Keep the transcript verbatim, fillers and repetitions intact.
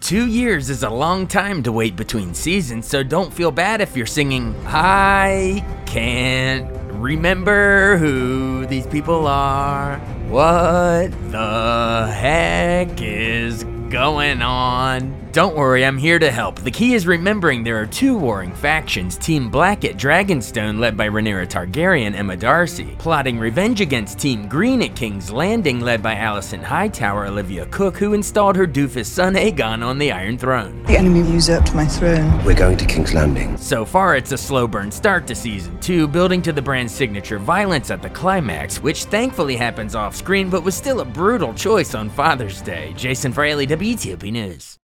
Two years is a long time to wait between seasons, so don't feel bad if you're singing, I can't remember who these people are. What the heck is going on? Don't worry, I'm here to help. The key is remembering there are two warring factions, Team Black at Dragonstone led by Rhaenyra Targaryen, Emma Darcy, plotting revenge against Team Green at King's Landing led by Alicent Hightower, Olivia Cook, who installed her doofus son Aegon on the Iron Throne. The enemy usurped my throne. We're going to King's Landing. So far, it's a slow burn start to season two, building to the brand's signature violence at the climax, which thankfully happens off screen, but was still a brutal choice on Father's Day. Jason Fraley, W T O P News.